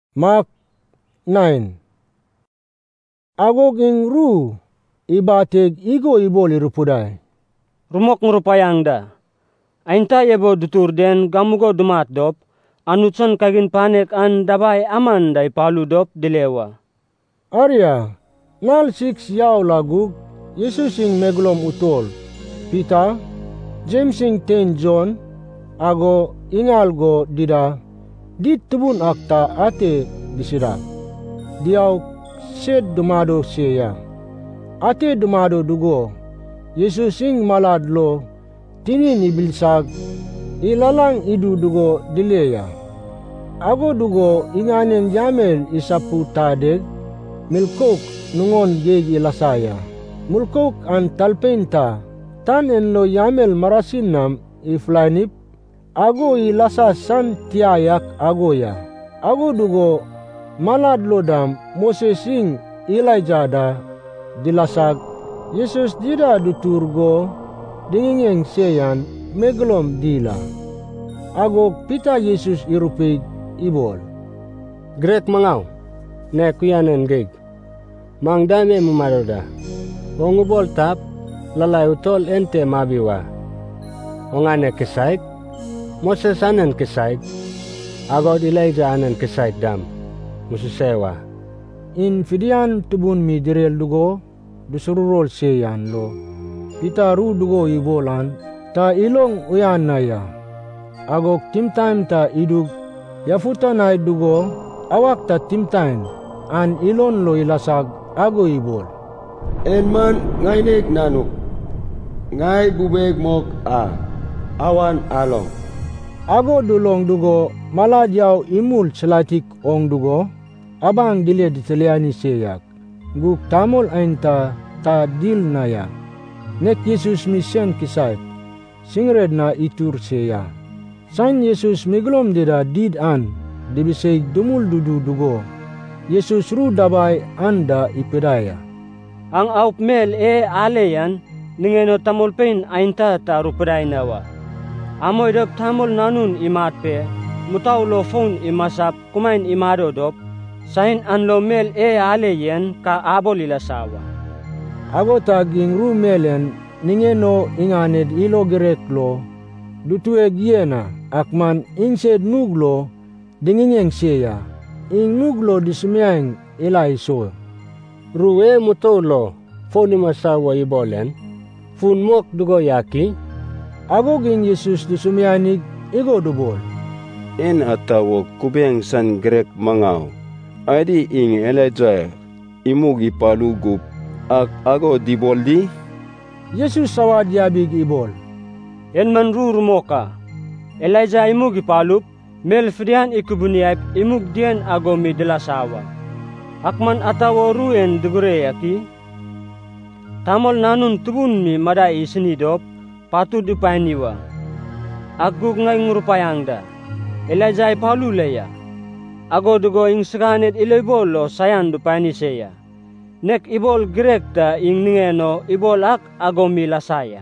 Mark 9. Agog ing ru ibateg igo ibol irupudai. Rumok ngrupayangda. Ainta yebo dutur den gamugo dumat dop, anutson kagin panek an dabai aman dai palu dop dilewa. Arya, nal 6 yaw lagug, Jesus ing meglom utol, Peter, James ing ten John, ago ingal go dida, dit tubun akta ate disira. Diaw sed dumado siya. Ate dumado dugo, Jesus ing maladlo, tinin ibilsag, ilalang idu dugo dileya. Ago dugo inganen yamel isapu tadeg, milkok nungon geg ilasaya. Mulkok an talpenta, tan enlo yamel marasinam iflanip, ago ilasa san tiayak agoya. Ago dugo maladlo dam Moses ing Elijah da dilasag, Jesus dida duturgo dingingeng seyan meglom dila. Ago pita Jesus irupig ibol. Grek mangaw, ne kuyanen geg. Mang dame mumaroda. Ongubol tap, lalay utol ente mabiwa. Ongane kisaik, Moses anen kisaik, agod Elijah anen kisaik dam, mususewa. In fidian tubun mi direl dugo, dusururol seyan lo. Pita ru dugo ibolan, ta ilong uyan na ya. Agok timtime ta idug, yafuta na dugo, awak ta timtime, an ilon lo ilasag, ago ibol. Enman ngainek nanuk, ngai bubeg mok awan along. Ago dulong dugo, maladyaw imul selatik ong dugo, abang dilia diteliani seyak. Guk tamol ainta ta dil naya. Nek Yesus misyan kisay, singred na itur seya. San Yesus miglom dida did an, dibisay dumul dudu dugo. Yesus ru dabay anda ipedaya. Ang aupmel aleyan, ningeno tamolpain ainta ta rupeday nawa. Amoy dop tamol nanun imatpe, mutaw lo phone imasap kumain imado dop, sahin anlo mel aleyan ka abol ilasawa. Ago taging ru melen, ningeno inganed ilo gereklo, dutueg yena, akman insed nuglo, dingingeng siya, ing nuglo disumyang ilaiso. Ruwe mutolo, phone masawa ibolen, fun mok dugo yaki. Ago ging Jesus disumyanig, igo dubol. En atawo kubeng san Grek mangaw, adi ing Elijah imugi palugup, ak ago diboldi? Jesus sawad yabig ibol. En man rurumoka, Elijah imugi palup, mel frian ikubuniayp imug dian ago mi dilasawa. Akman atawo ruen dugure yaki, tamol nanun tubun mi madai isinidop, patu dipainiwa. Agug ngay ngurupayangda, Elijah ipalu leya. Ago dugo ing saganet ilibol lo sayan dupaini seya. Nek ibol Grek da ing ningeno ibol ak ago mi lasaya.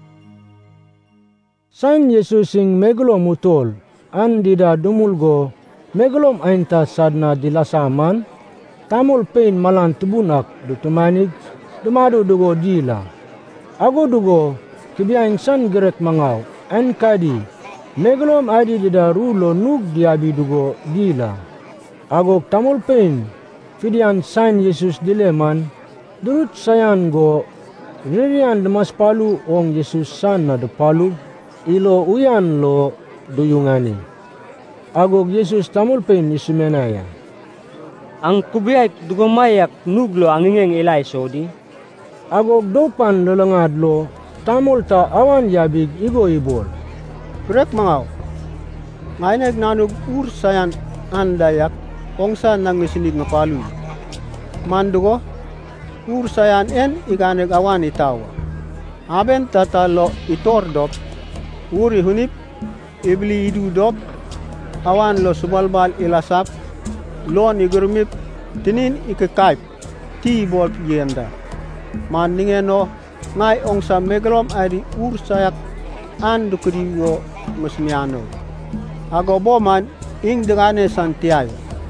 San Jesus ing meglom utol, an dida dumulgo, meglom ainta sadna dilasaman, tamol pain malan tubunak dutumanig, dumado dugo dila. Ago dugo, kibiyaing san Grek mangaw, an kadi, meglom adi dida rulo nug diabi dugo dila. Ago tamol pain, fidian san Jesus dileman, durut sayan go, ririan demas palu ong Jesus san na depalu, ilo uyan lo duyungani. Agog Jesus tamol pain isumenaya. Ang kubiyay dugumayak nuglo ang ingeng ilay sodi. Agog dopan lalangadlo, tamol ta awan yabig igo ibol. Grek mangaw, ngainek nanug sayan andayak, kongsan nang misinig nga palu. Mandugo, sayan en ikanek awan itawa. Aben tatalo itordop, hunip, ibli idudop, awan lo subalbal ilasap, lon igurumip, tinin ikakaip, tibol yenda. Mandingeno, ngay ong sa meglom ay sayak an dukurigo musmiano. Ago boman ing degane Santiago.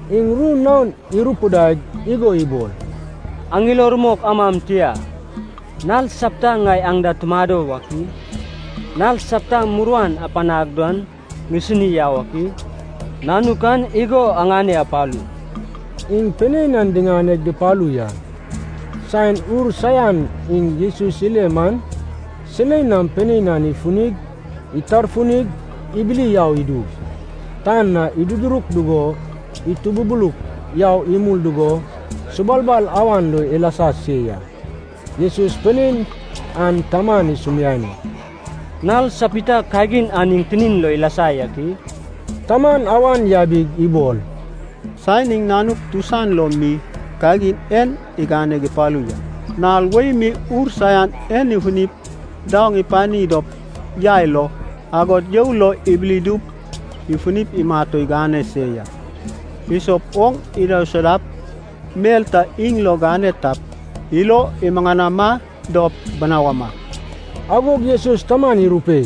Ing ru naun irupudag igo ibol. Ang ilormok amam tia. Nal sapta ngai angda tumado waki. Nal sapta muruan apanagduan ngisuni yawaki. Nanukan igo angane apalu. Ing penenan dengan di palu ya. Sain sayan ing Yesus ileman. Selenam penenan ifunig. Itar funig ibili yaw idu. Tanna iduduruk dugo. Itu bubuluk yaw imul dugo. Subalbal awan lo elasa siya. Yesus penin an taman isumyani. Nal sapita kagin aning tinin lo ilasaya ki. Taman awan yabig ibol. Saining nanuk tusan lo mi kagin en igane gipaluya. Nal way mi sayan en ihunip daong ipani dop yailo agot yaulo iblidup ifunip imato igane seya. Isop ong idaw sadap melta inglo gane tap ilo imanga nama dop banawama. Agog Yesus taman irupe.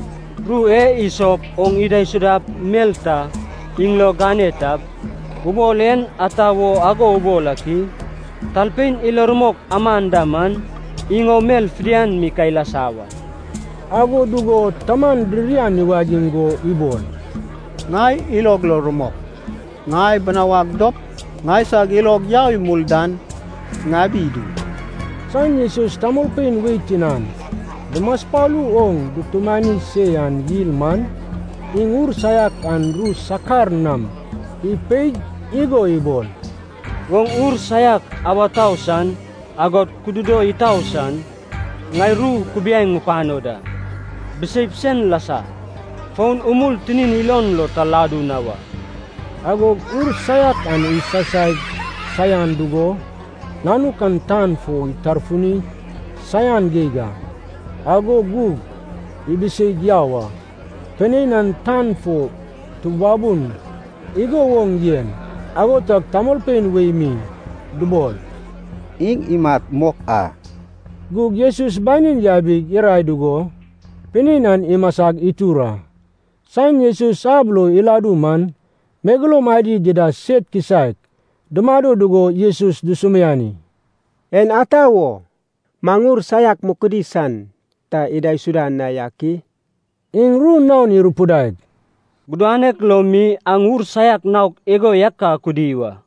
Rue isop ong iday sadap melta inglo gane tap ubolen atawo ago ubolaki talpin ilormok amandaman ingo mel frian mikaila sawa. Ago dugo taman dirian niwajingo ibol. Ngay ilog lormok. Ngay banawag dop. Ngay sa ilog yaw muldan. Nga bidu. San Yesus tamulpin witinan. Demas palu ong dutumani seyan yilman. Ingur sayak an ru sakar nam. Ipeg igo ibol. Wong sayak awatausan agot kududo itausan ngay ru kubiyang upanoda. Besipsen lasa. Phone umul tinin ilon lo talado nawa. Agog sayak an isasay sayan dugo. Nanu kantan fo itarfuni sayan gega. Agog gug ibisig yawa. Peninan tan fo tubabun. Igo wong yen. Agotak tamolpen wemi dubol. Ing imat mok a. Gug Yesus banin yabig iray dugo. Peninan imasag itura. Sain Yesus sablo iladuman. Megalom adi jeda set kisak. Demado dugo Yesus dusumyani. En atawo. Mangur sayak mukudisan. Ta iday sudan na yaki. Ing ru naun irupudag. Gudanek lomi angur sayak nauk ego yakka kudiwa.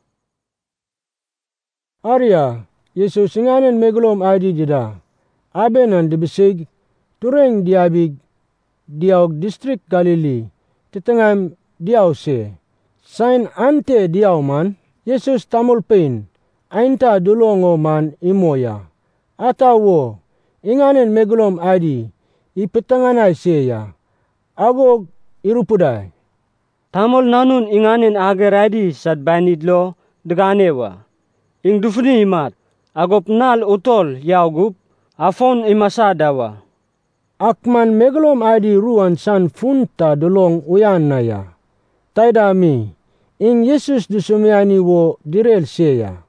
Arya, Yesus inganen megalom adi jeda. Abenan dibisig, tureng diabig, diaug distrik Galili, titengam diaw se. Sain ante diaw man, Yesus tamulpin, ainta dulongo man imoya. Atawo, inganen megalom adi, ipetanganay seya. Agog irupudai. Tamol nanun inganen ageradi sad banidlo deganewa. Ing dufni imat, agop nal utol yaugup, afon imasadawa. Akman megalom adi ruan san funta dolong uyan naya. Taidami, ing Yesus dusumyani wo direl seya.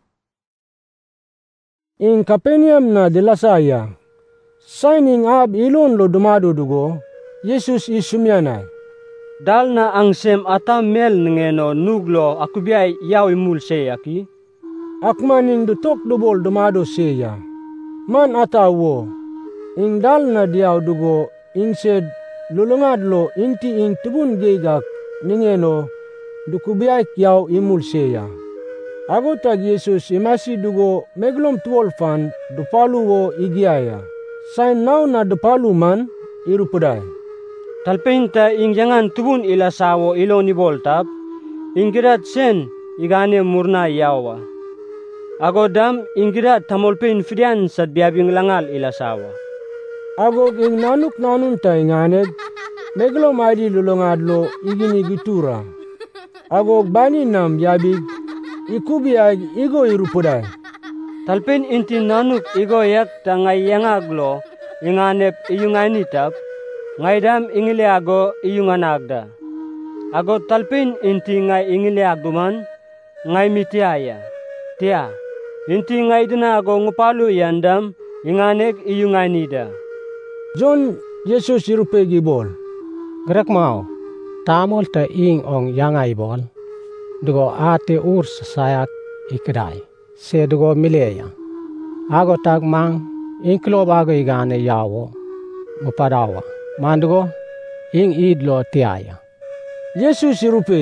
Ing Kapernaum na dilasaya, signing ab ilon lo dumado dugo, Yesus isumyanay. Dal na ang sem atam mel ngeno nuglo akubiyay yaw imul seyaki. Akman ing dutok dubol dumado seya. Man atawo, ing dal na diaw dugo, ing sed lulungadlo inti ing tubun gigak ningeno dukubiyay yaw imul seya. Agotag Yesus imasi dugo meglom 12 fan dupalu wo igiyaya. Sain naw na dupalu man irupuday. Talpinta ing jangan tubun ilasawo ilo ni boltap, inggirat sen igane murna yawa. Agodam inggirat tamolpin frian sad biabing langal ilasawa. Agog ing nanuk nanun ta inganeg, meglo madi lulungadlo igini gitura. Agog bani nam yabig, ikubiag igo irupuday. Talpin inti nanuk igo yak tangay yangaglo, inganep iyunganitap, ngaydam ingiliago iyunganagda. Ago talpin inti ngay ingiliaguman, ngay mitiaya. Tia, inti ngay dinago ngupalu yandam, inganek iyunganida. John Yesus irupegi bol. Grek mau, tamol ta ing ong yangay bol. dugo ate ur sayak ikdai se dugo mileya ago tag mang inklo bago igane yawo mupadawa mandugo ing idlo tiaya. Yesus irupe,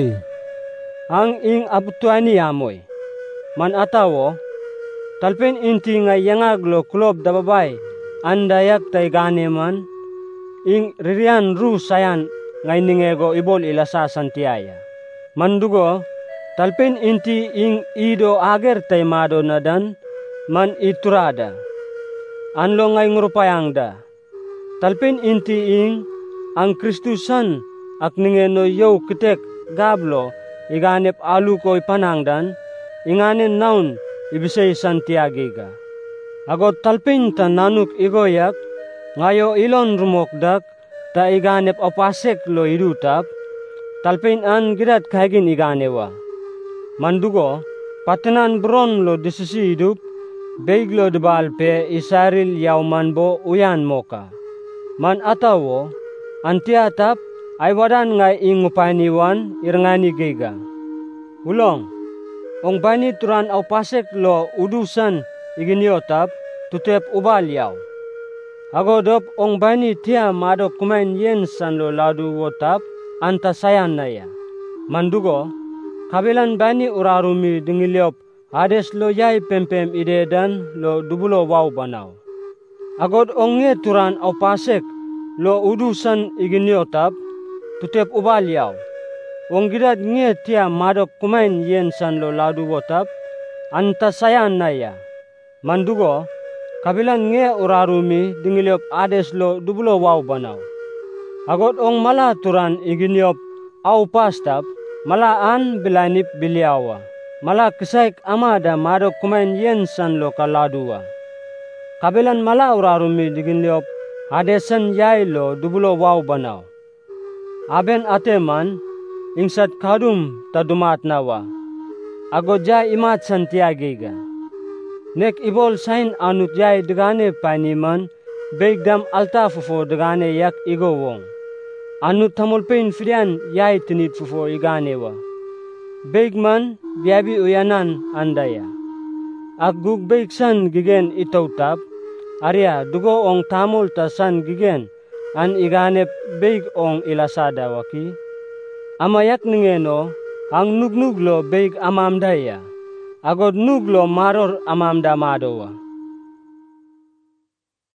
ang ing abutuani amoy. Man atawo, talpen inti nga yangag lo kulob dababay, andayak tay gane man, ing ririan ru sayan ngay ningego ibol ilasa santiaya. Mandugo, talpen inti ing ido ager tay mado nadan, man iturada. Anlo ngay ngurupayangda. Talpen inti ing ang Kristusan ak ningeno yow kitek gablo iganep alu ko ipanangdan, inganen naun ibisay santiagiga. Agot talpin ta nanuk igoyak, ngayo ilon rumokdak, ta iganep opasek lo idutap, talpin an girat kaigin iganewa. Mandugo, patinan bron lo disisi idup, beiglo debalpe isaril yaumanbo uyan moka. Man atawo, antiatap, ay wadan ngay ingupaniwan irngani giga. Ulong, ong bani turan au pasek lo udusan iginiotap tutep ubalyaw. Agodop ong bani tia mado kumain yen san lo ladu wotap anta sayan naya. Mandugo, kabilan bani urarumi dingiliop ades lo yay pempem idedan lo dubulo waw banaw. Agod ong nge turan au pasek lo udusan iginiotap tutep ubalyaw. Wong gidad nge tia madok kumain yen san lo ladu wotap, anta sayan naya. Mandugo, kabilan nge urarumi dingiliop ades lo dubulo waw banaw. Agot ong mala turan iginiop au pastap, malaan bilanip bilyawa. Mala kisaik amada madok kumain yen san lo kaladuwa. Kabilan mala urarumi diginiop adesan yay lo dubulo waw banaw. Aben ateman, ingsat kadum tadumat nawa. Agodja imat santiagiga. Nek ibol sain anut yay degane paniman, beigdam alta fufo degane yak igowong. Anut tamulpein frian yay tinit fufo iganewa. Beigman biabi uyanan andaya. Aggug beigsan gigen itautap, arya dugo ong tamol tasan gigen, an iganep beig ong ilasada waki. Amayak ningeno, ang nugnuglo beig amamdaya. Agod nuglo maror amamda madowa.